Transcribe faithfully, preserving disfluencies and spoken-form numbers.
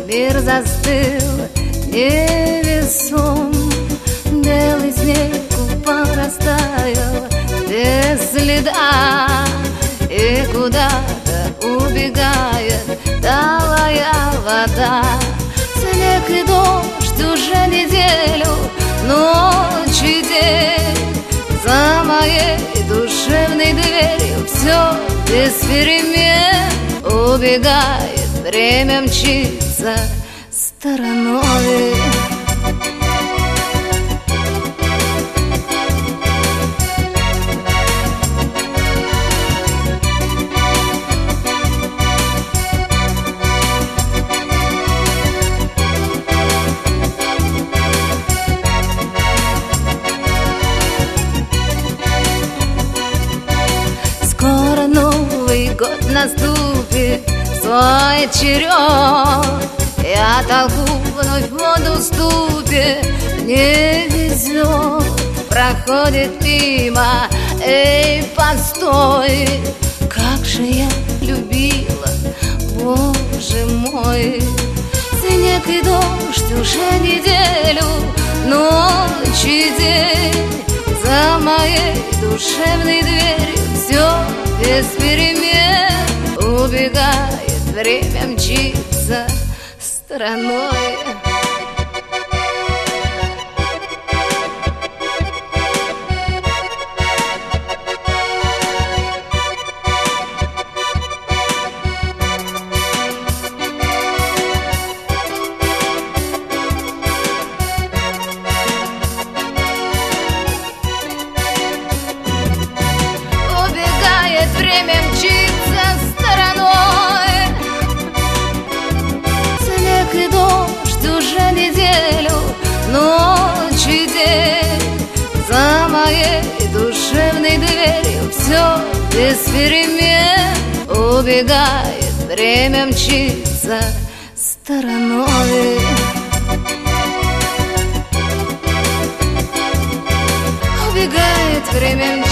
Мир застыл невесом, белый снег порастаял без следа, и куда-то убегает талая вода. Снег и дождь уже неделю, ночь и день, за моей душевной дверью все без перемен. Убегает, время мчится стороной. Скоро Новый год наступит свой черед. Я толку вновь в воду ступе, не везет. Проходит мимо, эй, постой, как же я любила, Боже мой. Снег и дождь уже неделю, ночь и день, за моей душевной дверью все без перемен. Убегает, время мчится стороной. Убегает, время мчится стороной. Снег и дождь уже неделю, ночь и день, за моей душевной дверью все без перемен. Убегает, время мчится стороной. Убегает, время мчится